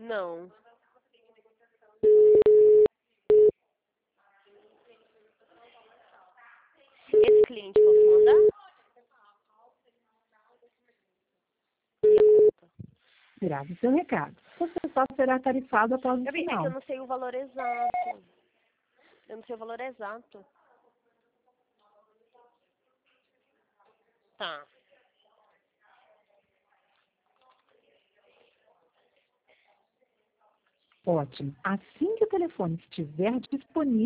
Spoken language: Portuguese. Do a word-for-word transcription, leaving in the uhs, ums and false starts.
Não. Esse cliente posso mandar? Grave seu recado. Você só será tarifado após o Gabi, é que sinal. eu não sei o valor exato. Eu não sei o valor exato. Tá. Ótimo. Assim que o telefone estiver disponível,